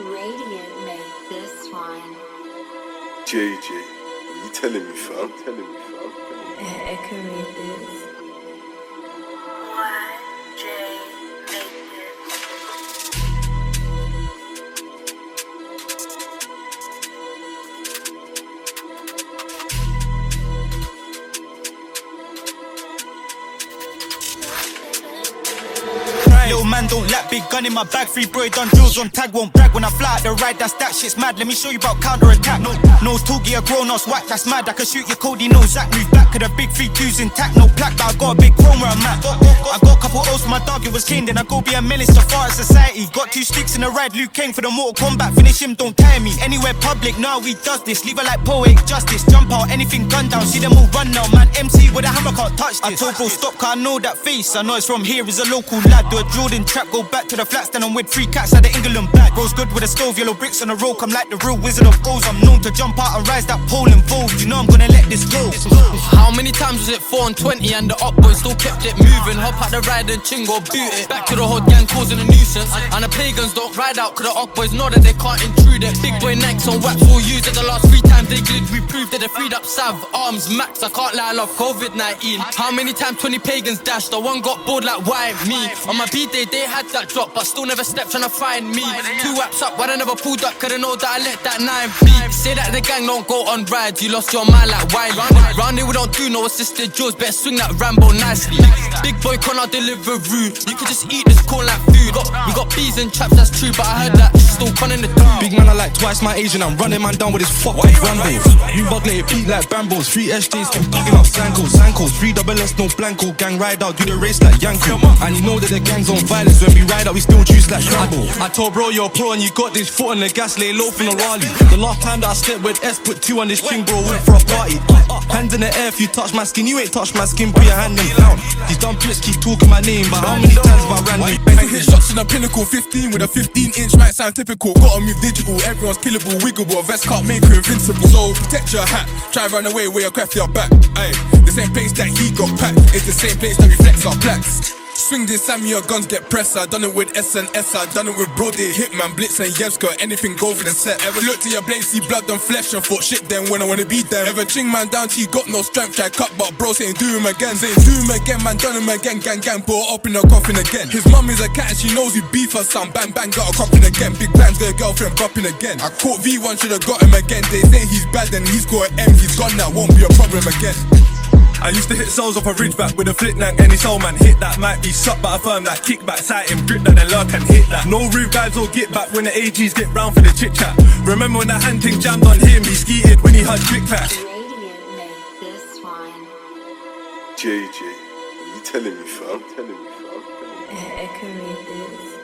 Radiant made this one. JJ, are you telling me, fam? Echo made this. Little man don't lap, big gun in my bag, free bro, done drills on tag, won't brag when I fly out the ride, that's that shit's mad, let me show you about counter-attack. No Toogie, a grown-ass whack, that's mad, I can shoot your Cody, no Zach, move back, cause the big 3-2's intact, no plaque, but I got a big chrome where I'm at. I got a couple O's for my dog, it was king, then I go be a menace to far as society. Got 2 sticks in the ride, Luke King for the Mortal Kombat, finish him, don't tire me. Anywhere public, now we does this, leave her like poetic justice, jump out, anything gun down, see them all run now, man, MC with a hammer can't touch this. I told bro stop, cause I know that face, I know it's from here, is a local lad, do a Jordan trap, go back to the flats, then I'm with 3 cats like the England bag. Bro's good with a stove, yellow bricks on the road, come like the real Wizard of Oz. I'm known to jump out and rise that pole involved, you know I'm gonna let this go. How many times was it 4 and 20 and the up boys still kept it moving? Hop out the ride and chingo, boot it. Back to the whole gang causing a nuisance. And the pagans don't ride out cause the up boys know that they can't intrude it. Big boy necks on wax all used it the last 3 times they glid. We proved that they freed up Sav, arms, max. I can't lie, I love COVID-19. How many times 20 pagans dashed? The one got bored like why me? On my B-day they had that drop but still never stepped trying to find me. 2 wraps up, why they never pulled up? Cause they know that I let that 9 beat. Say that the gang don't go on rides, you lost your mind like wine. Round here we don't do no assisted jaws, better swing that Rambo nicely. Big boy can't deliver rude, you can just eat this corn like food. We got bees and traps, that's true, but I heard that still conning the dude. Big man, I like twice my age and I'm running man down with his fuck off Rambos. You bug let it beat like Bambos, 3 SJs keep bugging up Sankos, 3 double S no blanco, gang ride out, do the race like Yanko. And you know that the gang's on violence, when we ride out we still juice like Rambo. I told bro you're pro and you got this foot on the gas, lay low from the Raleigh. The last time that I slept with S, put 2 on this string, bro, went for a party. Hands in the air if you touch my skin, you ain't touch my skin, put your hand in down. These dumb pricks keep talking my name, but how many times have I ran me? Hit shots in a pinnacle, 15 with a 15-inch might sound typical. Gotta move digital, everyone's killable, wiggable. A vest can't make her invincible, so protect your hat. Try run away where you're craft your back. Aye, the same place that he got packed is the same place that reflects our plaques. Swing this Sammy, your guns get pressed. I done it with S and S, I done it with Brody, Hitman, Blitz and Yevska. Anything go for the set. Ever look to your blade, see blood and flesh and thought shit then when I wanna beat them. Ever ching man down till he got no strength, try cut but bro saying do him again. Saying do him again, man done him again, gang, put her up in the coffin again. His mum is a cat and she knows he beef her son, bang, got a coffin again. Big bangs, their girlfriend bopping again. I caught V1, should've got him again. They say he's bad then he's got an M, he's gone now, won't be a problem again. I used to hit souls off a ridgeback with a flick knack. Any soul man hit that might be sucked, but I firm that kickback, sight him, grip that, then lurk and hit that. No rude guys will get back when the AGs get round for the chit chat. Remember when the hand thing jammed on him, he skeeted when he heard click clack. Radiant made this one. JJ, are you telling me, fam? Echo made this.